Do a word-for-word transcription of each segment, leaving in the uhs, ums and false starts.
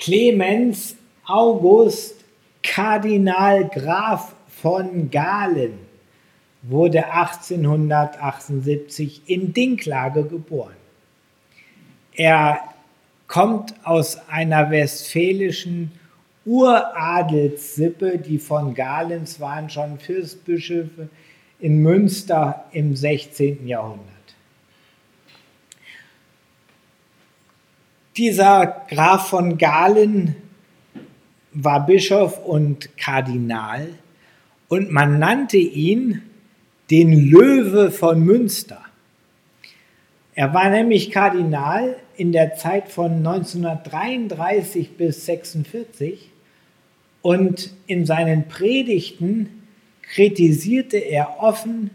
Clemens August Kardinal Graf von Galen wurde achtzehnhundertachtundsiebzig in Dinklage geboren. Er kommt aus einer westfälischen Uradelssippe. Die von Galens waren schon Fürstbischöfe in Münster im sechzehnten Jahrhundert. Dieser Graf von Galen war Bischof und Kardinal und man nannte ihn den Löwe von Münster. Er war nämlich Kardinal in der Zeit von neunzehnhundertdreiunddreißig bis sechsundvierzig und in seinen Predigten kritisierte er offen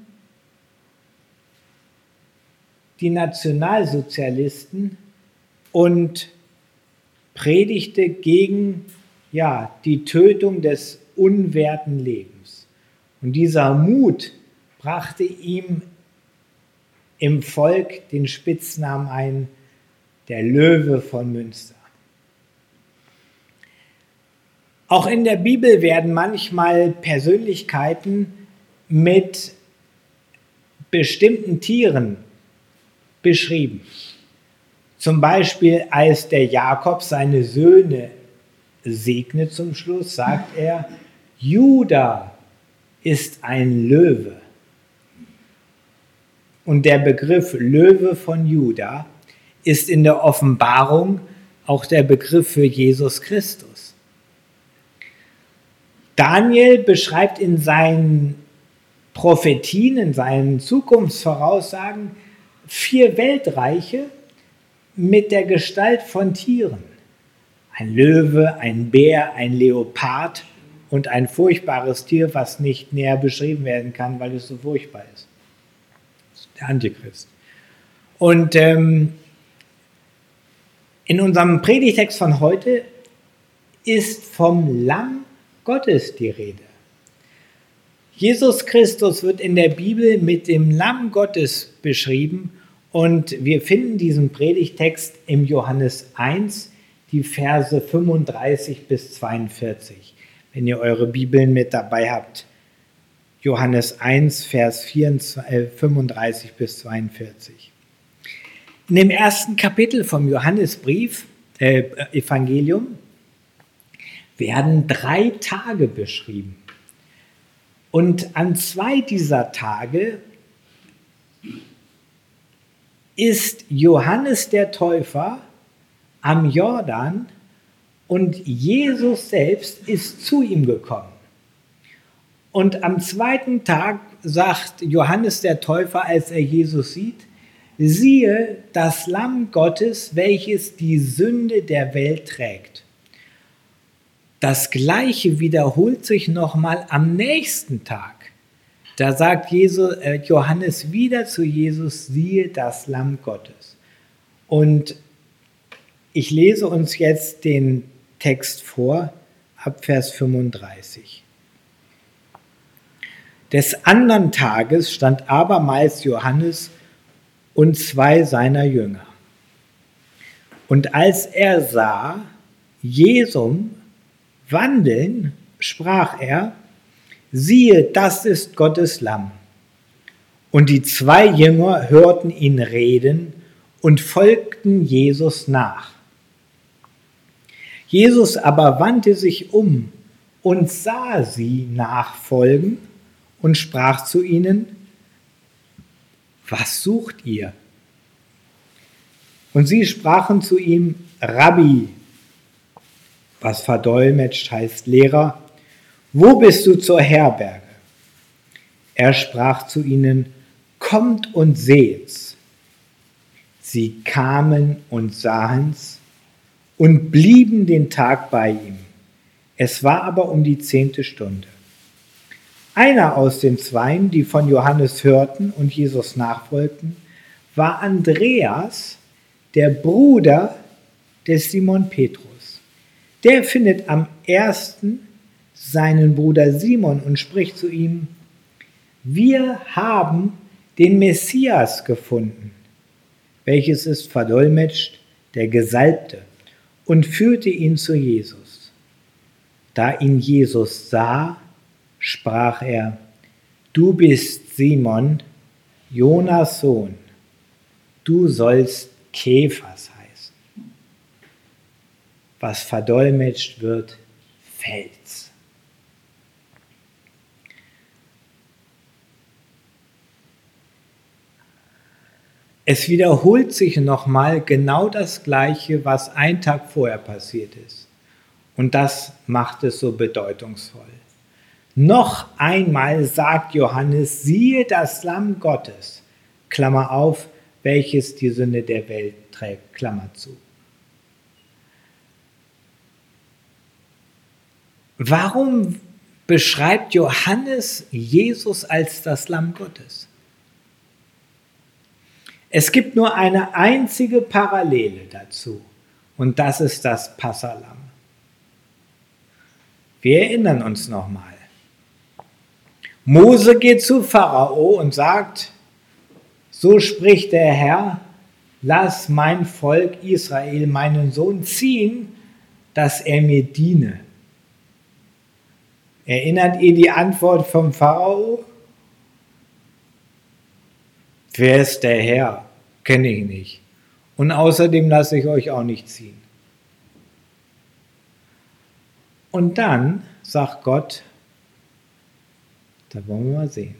die Nationalsozialisten und predigte gegen ja, die Tötung des unwerten Lebens. Und dieser Mut brachte ihm im Volk den Spitznamen ein, der Löwe von Münster. Auch in der Bibel werden manchmal Persönlichkeiten mit bestimmten Tieren beschrieben. Zum Beispiel, als der Jakob seine Söhne segnet zum Schluss, sagt er, Juda ist ein Löwe. Und der Begriff Löwe von Juda ist in der Offenbarung auch der Begriff für Jesus Christus. Daniel beschreibt in seinen Prophetien, in seinen Zukunftsvoraussagen vier Weltreiche mit der Gestalt von Tieren. Ein Löwe, ein Bär, ein Leopard und ein furchtbares Tier, was nicht näher beschrieben werden kann, weil es so furchtbar ist. Der Antichrist. Und ähm, in unserem Predigtext von heute ist vom Lamm Gottes die Rede. Jesus Christus wird in der Bibel mit dem Lamm Gottes beschrieben und wir finden diesen Predigtext im Johannes eins, die Verse fünfunddreißig bis zweiundvierzig. Wenn ihr eure Bibeln mit dabei habt, Johannes eins, Vers fünfunddreißig bis zweiundvierzig. In dem ersten Kapitel vom Johannesbrief, äh, Evangelium, werden drei Tage beschrieben. Und an zwei dieser Tage ist Johannes der Täufer am Jordan und Jesus selbst ist zu ihm gekommen. Und am zweiten Tag sagt Johannes der Täufer, als er Jesus sieht, siehe, das Lamm Gottes, welches die Sünde der Welt trägt. Das Gleiche wiederholt sich nochmal am nächsten Tag. Da sagt Jesus, äh, Johannes wieder zu Jesus, siehe das Lamm Gottes. Und ich lese uns jetzt den Text vor, ab Vers fünfunddreißig. Des andern Tages stand abermals Johannes und zwei seiner Jünger. Und als er sah Jesum wandeln, sprach er, siehe, das ist Gottes Lamm. Und die zwei Jünger hörten ihn reden und folgten Jesus nach. Jesus aber wandte sich um und sah sie nachfolgen und sprach zu ihnen, was sucht ihr? Und sie sprachen zu ihm, Rabbi, was verdolmetscht heißt Lehrer, wo bist du zur Herberge? Er sprach zu ihnen, kommt und seht's. Sie kamen und sahen's und blieben den Tag bei ihm. Es war aber um die zehnte Stunde. Einer aus den Zweien, die von Johannes hörten und Jesus nachfolgten, war Andreas, der Bruder des Simon Petrus. Der findet am ersten seinen Bruder Simon und spricht zu ihm, wir haben den Messias gefunden, welches ist verdolmetscht, der Gesalbte. und führte ihn zu Jesus. Da ihn Jesus sah, sprach er: Du bist Simon, Jonas Sohn, du sollst Kephas heißen, was verdolmetscht wird, Fels. Es wiederholt sich nochmal genau das Gleiche, was ein Tag vorher passiert ist. Und das macht es so bedeutungsvoll. Noch einmal sagt Johannes: Siehe das Lamm Gottes, Klammer auf, welches die Sünde der Welt trägt, Klammer zu. Warum beschreibt Johannes Jesus als das Lamm Gottes? Es gibt nur eine einzige Parallele dazu, und das ist das Passalamm. Wir erinnern uns nochmal. Mose geht zu Pharao und sagt: So spricht der Herr, lass mein Volk Israel, meinen Sohn, ziehen, dass er mir diene. Erinnert ihr die Antwort vom Pharao? Wer ist der Herr? Kenne ich nicht. Und außerdem lasse ich euch auch nicht ziehen. Und dann sagt Gott, da wollen wir mal sehen.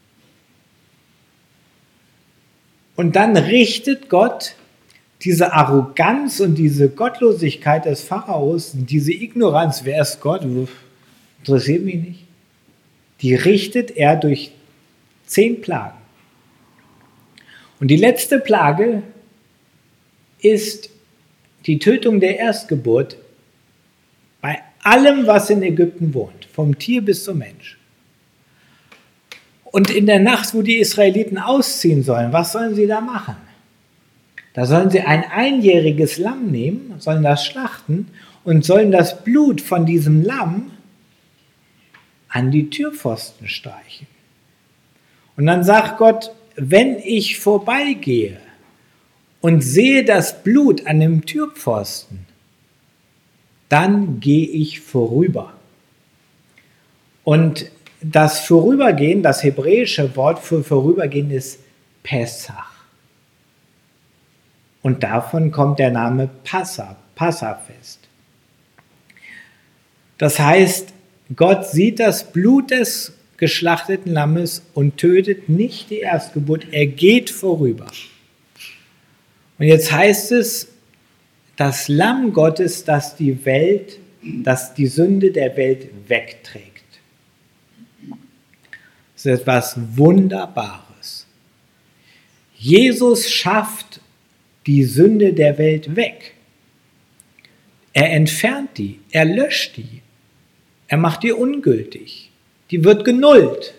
Und dann richtet Gott diese Arroganz und diese Gottlosigkeit des Pharaos, diese Ignoranz, wer ist Gott? Interessiert mich nicht. Die richtet er durch zehn Plagen. Und die letzte Plage ist die Tötung der Erstgeburt bei allem, was in Ägypten wohnt, vom Tier bis zum Mensch. Und in der Nacht, wo die Israeliten ausziehen sollen, was sollen sie da machen? Da sollen sie ein einjähriges Lamm nehmen, sollen das schlachten und sollen das Blut von diesem Lamm an die Türpfosten streichen. Und dann sagt Gott: Wenn ich vorbeigehe und sehe das Blut an dem Türpfosten, dann gehe ich vorüber. Und das Vorübergehen, das hebräische Wort für Vorübergehen ist Pessach. Und davon kommt der Name Passa, Passafest. Das heißt, Gott sieht das Blut des geschlachteten Lammes und tötet nicht die Erstgeburt, er geht vorüber. Und jetzt heißt es, das Lamm Gottes, das die Welt, das die Sünde der Welt wegträgt. Das ist etwas Wunderbares. Jesus schafft die Sünde der Welt weg. Er entfernt die, er löscht die, er macht die ungültig. Die wird genullt.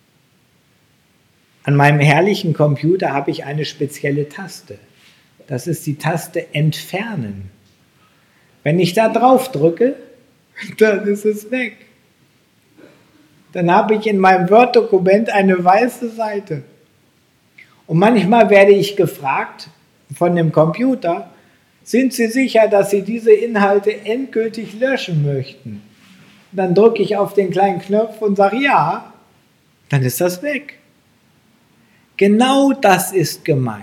An meinem herrlichen Computer habe ich eine spezielle Taste. Das ist die Taste Entfernen. Wenn ich da drauf drücke, dann ist es weg. Dann habe ich in meinem Word-Dokument eine weiße Seite. Und manchmal werde ich gefragt von dem Computer: Sind Sie sicher, dass Sie diese Inhalte endgültig löschen möchten? Dann drücke ich auf den kleinen Knopf und sage ja, dann ist das weg. Genau das ist gemeint.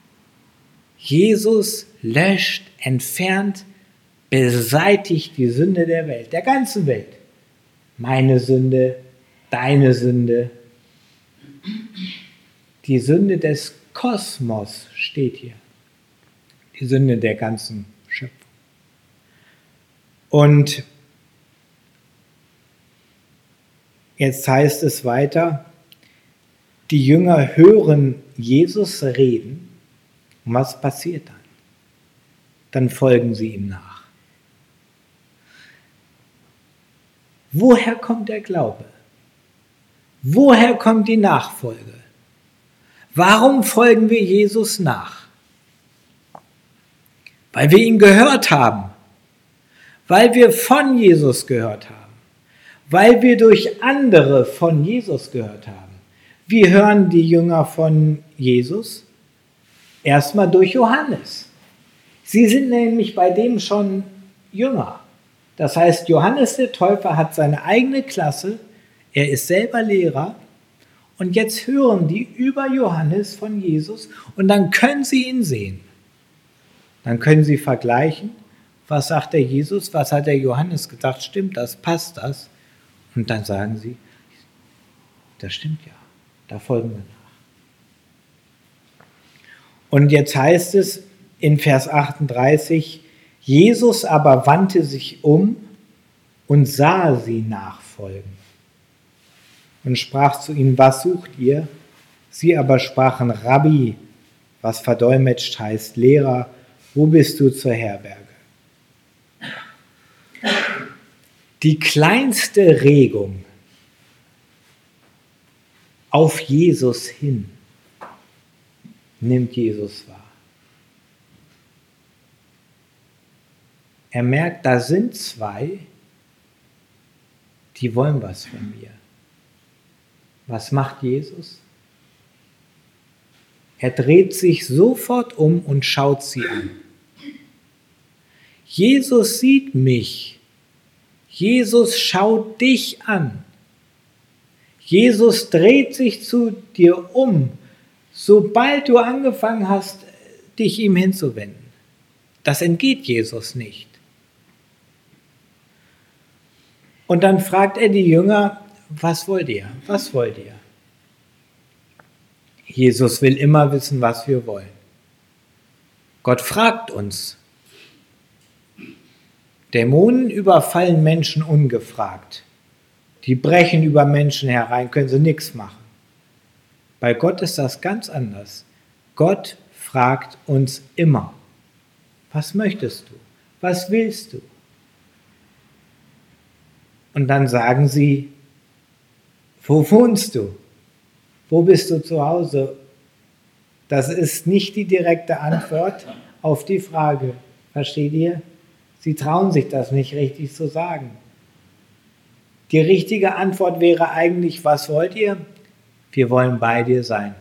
Jesus löscht, entfernt, beseitigt die Sünde der Welt, der ganzen Welt. Meine Sünde, deine Sünde, die Sünde des Kosmos steht hier. Die Sünde der ganzen Schöpfung. Und jetzt heißt es weiter, die Jünger hören Jesus reden. Und was passiert dann? Dann folgen sie ihm nach. Woher kommt der Glaube? Woher kommt die Nachfolge? Warum folgen wir Jesus nach? Weil wir ihn gehört haben. Weil wir von Jesus gehört haben. Weil wir durch andere von Jesus gehört haben. Wie hören die Jünger von Jesus? Erstmal durch Johannes. Sie sind nämlich bei dem schon jünger. Das heißt, Johannes der Täufer hat seine eigene Klasse, er ist selber Lehrer und jetzt hören die über Johannes von Jesus und dann können sie ihn sehen. Dann können sie vergleichen, was sagt der Jesus, was hat der Johannes gesagt, stimmt das, passt das? Und dann sagen sie, das stimmt ja, da folgen wir nach. Und jetzt heißt es in Vers achtunddreißig, Jesus aber wandte sich um und sah sie nachfolgen und sprach zu ihnen, was sucht ihr? Sie aber sprachen, Rabbi, was verdolmetscht heißt, Lehrer, wo bist du zur Herberge? Die kleinste Regung auf Jesus hin nimmt Jesus wahr. Er merkt, da sind zwei, die wollen was von mir. Was macht Jesus? Er dreht sich sofort um und schaut sie an. Jesus sieht mich. Jesus schaut dich an. Jesus dreht sich zu dir um, sobald du angefangen hast, dich ihm hinzuwenden. Das entgeht Jesus nicht. Und dann fragt er die Jünger, was wollt ihr? Was wollt ihr? Jesus will immer wissen, was wir wollen. Gott fragt uns. Dämonen überfallen Menschen ungefragt. Die brechen über Menschen herein, können sie nichts machen. Bei Gott ist das ganz anders. Gott fragt uns immer, was möchtest du? Was willst du? Und dann sagen sie, wo wohnst du? Wo bist du zu Hause? Das ist nicht die direkte Antwort auf die Frage. Versteht ihr? Sie trauen sich das nicht richtig zu sagen. Die richtige Antwort wäre eigentlich, was wollt ihr? Wir wollen bei dir sein.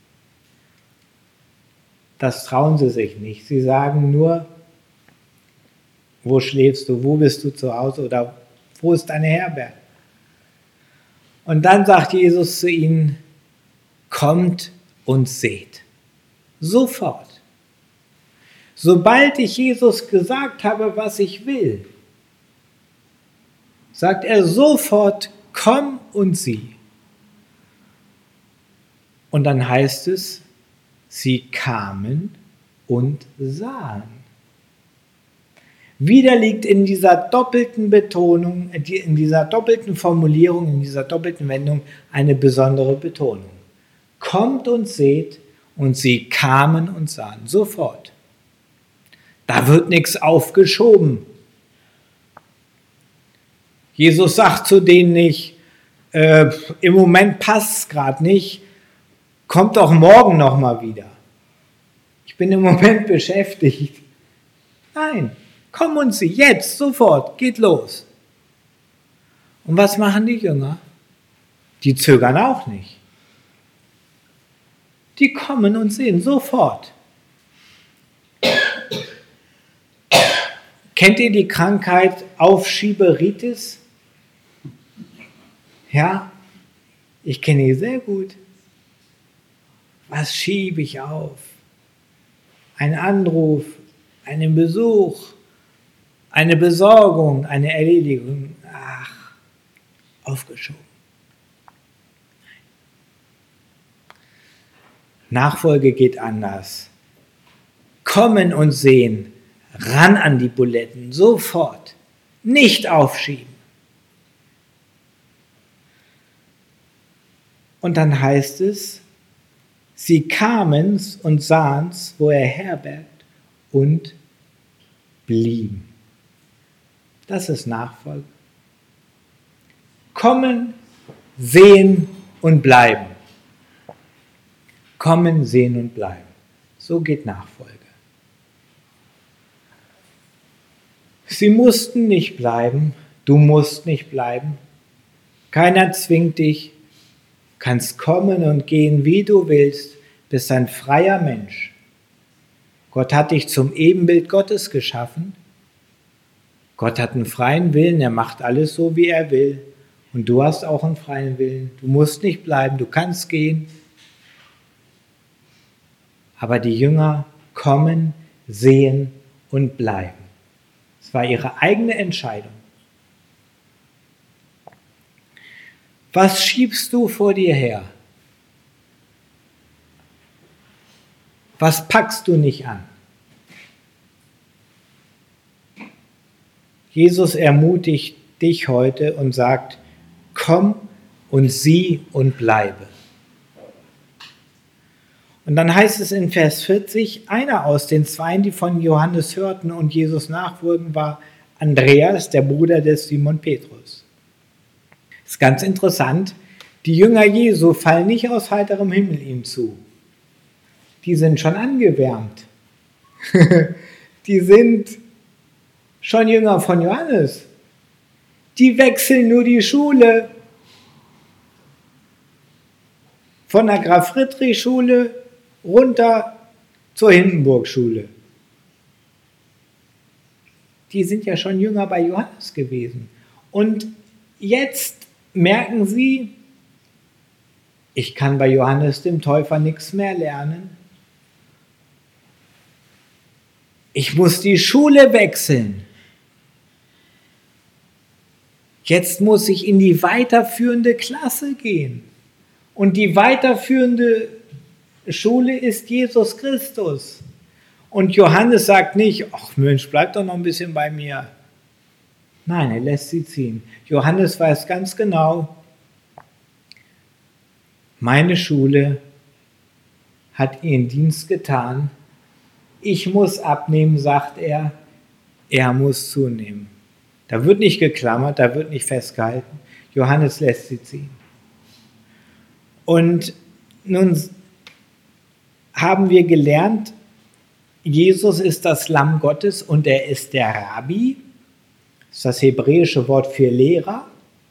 Das trauen sie sich nicht. Sie sagen nur, wo schläfst du? Wo bist du zu Hause? Oder wo ist deine Herberge? Und dann sagt Jesus zu ihnen, kommt und seht. Sofort. Sobald ich Jesus gesagt habe, was ich will, sagt er sofort, komm und sieh. Und dann heißt es, sie kamen und sahen. Wieder liegt in dieser doppelten Betonung, in dieser doppelten Formulierung, in dieser doppelten Wendung eine besondere Betonung. Kommt und seht, und sie kamen und sahen, sofort. Da wird nichts aufgeschoben. Jesus sagt zu denen nicht, äh, im Moment passt es gerade nicht, kommt doch morgen nochmal wieder. Ich bin im Moment beschäftigt. Nein, komm und sieh, jetzt, sofort, geht los. Und was machen die Jünger? Die zögern auch nicht. Die kommen und sehen sofort. Kennt ihr die Krankheit Aufschieberitis? Ja, ich kenne die sehr gut. Was schiebe ich auf? Ein Anruf, einen Besuch, eine Besorgung, eine Erledigung. Ach, aufgeschoben. Nachfolge geht anders. Kommen und sehen, ran an die Buletten, sofort, nicht aufschieben. Und dann heißt es, sie kamen und sahen's, wo er herbergt, und blieben. Das ist Nachfolge. Kommen, sehen und bleiben. Kommen, sehen und bleiben. So geht Nachfolge. Sie mussten nicht bleiben, du musst nicht bleiben. Keiner zwingt dich, kannst kommen und gehen, wie du willst, bist ein freier Mensch. Gott hat dich zum Ebenbild Gottes geschaffen. Gott hat einen freien Willen, er macht alles so, wie er will. Und du hast auch einen freien Willen. Du musst nicht bleiben, du kannst gehen. Aber die Jünger kommen, sehen und bleiben. Es war ihre eigene Entscheidung. Was schiebst du vor dir her? Was packst du nicht an? Jesus ermutigt dich heute und sagt, komm und sieh und bleibe. Und dann heißt es in Vers vierzig, einer aus den Zweien, die von Johannes hörten und Jesus nachfolgen, war Andreas, der Bruder des Simon Petrus. Das ist ganz interessant, die Jünger Jesu fallen nicht aus heiterem Himmel ihm zu. Die sind schon angewärmt. Die sind schon Jünger von Johannes. Die wechseln nur die Schule. Von der Graf-Friedrich-Schule runter zur Hindenburg-Schule. Die sind ja schon Jünger bei Johannes gewesen. Und jetzt merken sie, ich kann bei Johannes dem Täufer nichts mehr lernen. Ich muss die Schule wechseln. Jetzt muss ich in die weiterführende Klasse gehen. Und die weiterführende Schule ist Jesus Christus. Und Johannes sagt nicht, ach Mensch, bleib doch noch ein bisschen bei mir. Nein, er lässt sie ziehen. Johannes weiß ganz genau, meine Schule hat ihren Dienst getan. Ich muss abnehmen, sagt er, er muss zunehmen. Da wird nicht geklammert, da wird nicht festgehalten. Johannes lässt sie ziehen. Und nun haben wir gelernt, Jesus ist das Lamm Gottes und er ist der Rabbi. Das ist das hebräische Wort für Lehrer.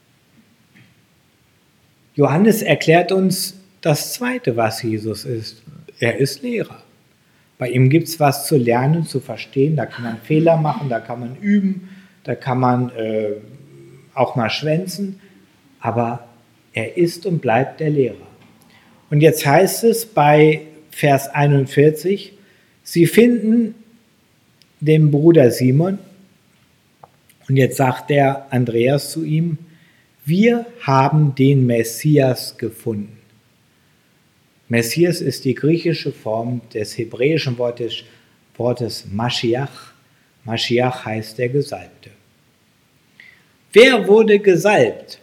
Johannes erklärt uns das Zweite, was Jesus ist. Er ist Lehrer. Bei ihm gibt es was zu lernen, zu verstehen. Da kann man Fehler machen, da kann man üben, da kann man äh, auch mal schwänzen. Aber er ist und bleibt der Lehrer. Und jetzt heißt es bei Vers einundvierzig, sie finden den Bruder Simon. Und jetzt sagt der Andreas zu ihm, wir haben den Messias gefunden. Messias ist die griechische Form des hebräischen Wortes, Wortes Maschiach. Maschiach heißt der Gesalbte. Wer wurde gesalbt?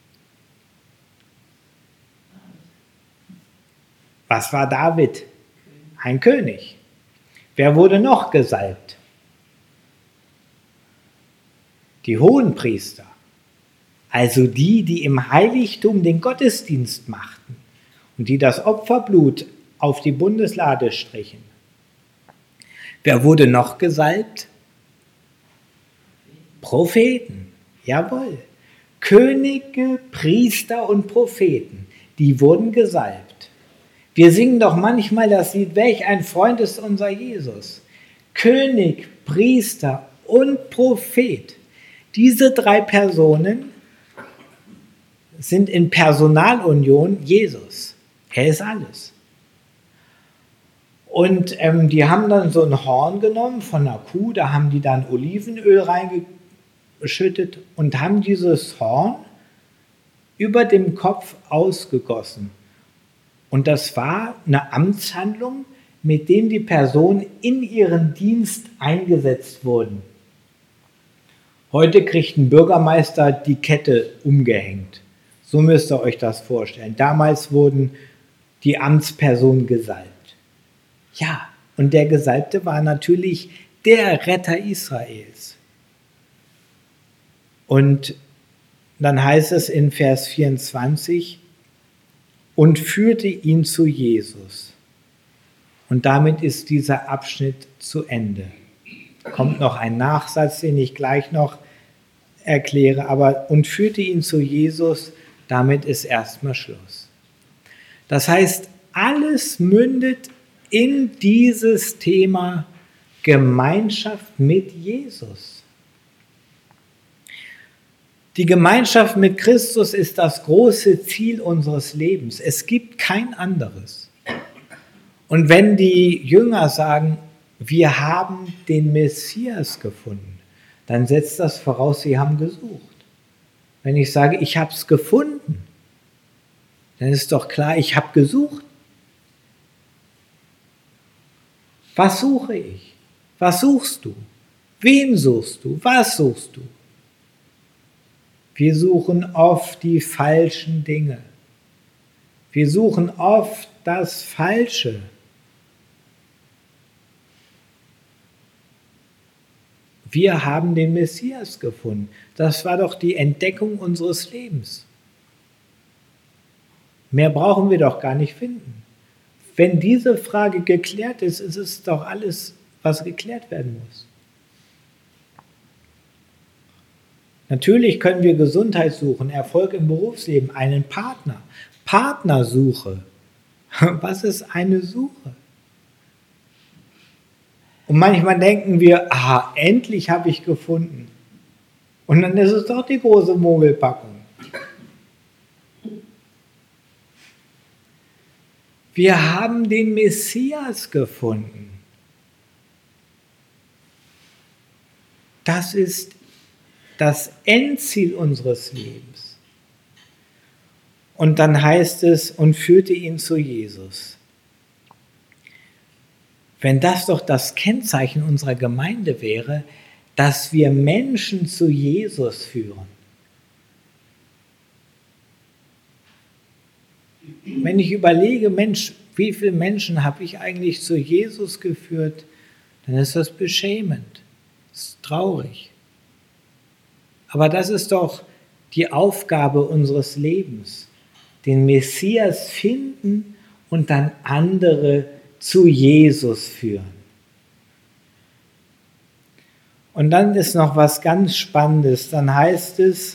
Was war David? Ein König. Wer wurde noch gesalbt? Die Hohenpriester. Also die, die im Heiligtum den Gottesdienst machten und die das Opferblut auf die Bundeslade strichen. Wer wurde noch gesalbt? Propheten, jawohl. Könige, Priester und Propheten, die wurden gesalbt. Wir singen doch manchmal das Lied, welch ein Freund ist unser Jesus. König, Priester und Prophet. Diese drei Personen sind in Personalunion Jesus. Er ist alles. Und ähm, die haben dann so ein Horn genommen von einer Kuh, da haben die dann Olivenöl reingeschüttet und haben dieses Horn über dem Kopf ausgegossen. Und das war eine Amtshandlung, mit dem die Personen in ihren Dienst eingesetzt wurden. Heute kriegt ein Bürgermeister die Kette umgehängt. So müsst ihr euch das vorstellen. Damals wurden die Amtspersonen gesalbt. Ja, und der Gesalbte war natürlich der Retter Israels. Und dann heißt es in Vers vierundzwanzig, und führte ihn zu Jesus. Und damit ist dieser Abschnitt zu Ende. Kommt noch ein Nachsatz, den ich gleich noch erkläre, aber und führte ihn zu Jesus, damit ist erstmal Schluss. Das heißt, alles mündet in dieses Thema Gemeinschaft mit Jesus. Die Gemeinschaft mit Christus ist das große Ziel unseres Lebens. Es gibt kein anderes. Und wenn die Jünger sagen, wir haben den Messias gefunden, dann setzt das voraus, sie haben gesucht. Wenn ich sage, ich habe es gefunden, dann ist doch klar, ich habe gesucht. Was suche ich? Was suchst du? Wen suchst du? Was suchst du? Wir suchen oft die falschen Dinge. Wir suchen oft das Falsche. Wir haben den Messias gefunden. Das war doch die Entdeckung unseres Lebens. Mehr brauchen wir doch gar nicht finden. Wenn diese Frage geklärt ist, ist es doch alles, was geklärt werden muss. Natürlich können wir Gesundheit suchen, Erfolg im Berufsleben, einen Partner, Partnersuche. Was ist eine Suche? Und manchmal denken wir, ah, endlich habe ich gefunden. Und dann ist es doch die große Mogelpackung. Wir haben den Messias gefunden. Das ist das Endziel unseres Lebens. Und dann heißt es, und führte ihn zu Jesus. Wenn das doch das Kennzeichen unserer Gemeinde wäre, dass wir Menschen zu Jesus führen. Wenn ich überlege, Mensch, wie viele Menschen habe ich eigentlich zu Jesus geführt, dann ist das beschämend, das ist traurig. Aber das ist doch die Aufgabe unseres Lebens, den Messias finden und dann andere zu Jesus führen. Und dann ist noch was ganz Spannendes, dann heißt es,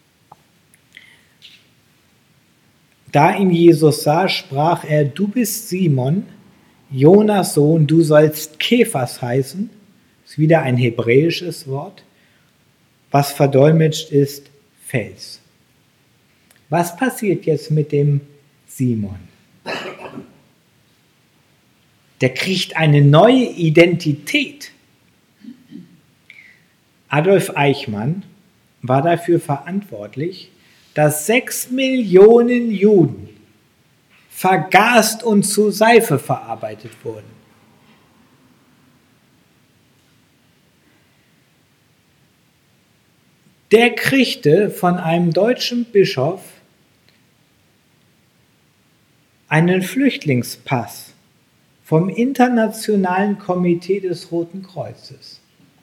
da ihn Jesus sah, sprach er, du bist Simon, Jonas Sohn, du sollst Kephas heißen, das ist wieder ein hebräisches Wort, was verdolmetscht ist Fels. Was passiert jetzt mit dem Simon? Der kriegt eine neue Identität. Adolf Eichmann war dafür verantwortlich, dass sechs Millionen Juden vergast und zu Seife verarbeitet wurden. Der kriegte von einem deutschen Bischof einen Flüchtlingspass vom Internationalen Komitee des Roten Kreuzes.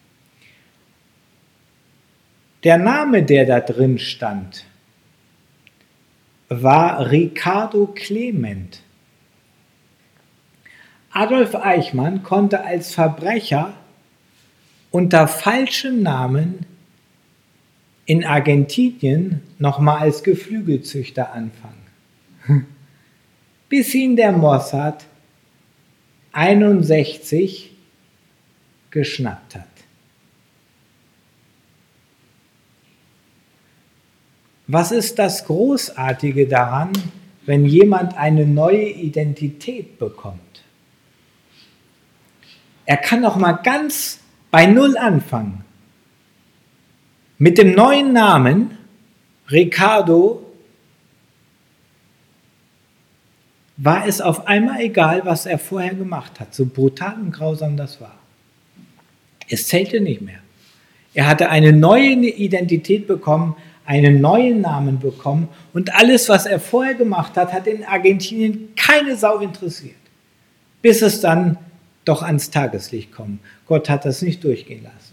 Der Name, der da drin stand, war Ricardo Clement. Adolf Eichmann konnte als Verbrecher unter falschem Namen in Argentinien nochmal als Geflügelzüchter anfangen. Bis ihn der Mossad einundsechzig geschnappt hat. Was ist das Großartige daran, wenn jemand eine neue Identität bekommt? Er kann noch mal ganz bei Null anfangen. Mit dem neuen Namen Ricardo war es auf einmal egal, was er vorher gemacht hat, so brutal und grausam das war. Es zählte nicht mehr. Er hatte eine neue Identität bekommen, einen neuen Namen bekommen und alles, was er vorher gemacht hat, hat in Argentinien keine Sau interessiert. Bis es dann doch ans Tageslicht kommt. Gott hat das nicht durchgehen lassen.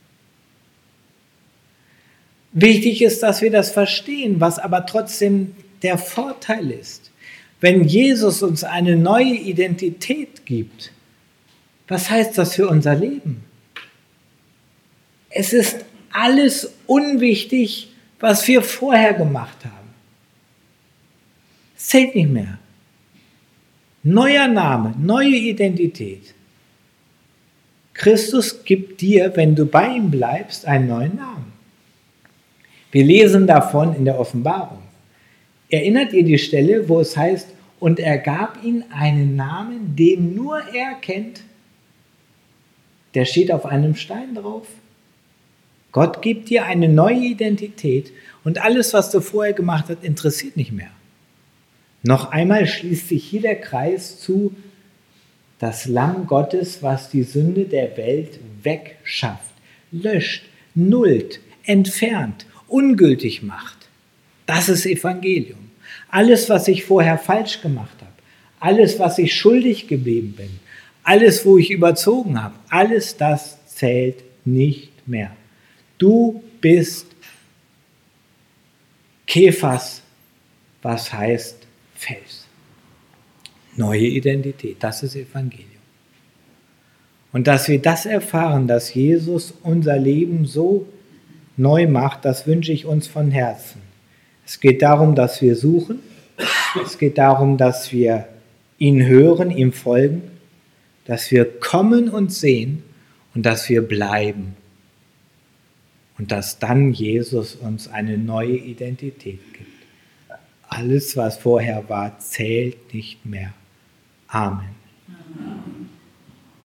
Wichtig ist, dass wir das verstehen, was aber trotzdem der Vorteil ist. Wenn Jesus uns eine neue Identität gibt, was heißt das für unser Leben? Es ist alles unwichtig, was wir vorher gemacht haben. Es zählt nicht mehr. Neuer Name, neue Identität. Christus gibt dir, wenn du bei ihm bleibst, einen neuen Namen. Wir lesen davon in der Offenbarung. Erinnert ihr die Stelle, wo es heißt, und er gab ihm einen Namen, den nur er kennt? Der steht auf einem Stein drauf. Gott gibt dir eine neue Identität und alles, was du vorher gemacht hast, interessiert nicht mehr. Noch einmal schließt sich hier der Kreis zu, das Lamm Gottes, was die Sünde der Welt wegschafft, löscht, nullt, entfernt, ungültig macht. Das ist Evangelium. Alles, was ich vorher falsch gemacht habe, alles, was ich schuldig geblieben bin, alles, wo ich überzogen habe, alles das zählt nicht mehr. Du bist Kephas, was heißt Fels. Neue Identität, das ist Evangelium. Und dass wir das erfahren, dass Jesus unser Leben so neu macht, das wünsche ich uns von Herzen. Es geht darum, dass wir suchen, es geht darum, dass wir ihn hören, ihm folgen, dass wir kommen und sehen und dass wir bleiben. Und dass dann Jesus uns eine neue Identität gibt. Alles, was vorher war, zählt nicht mehr. Amen.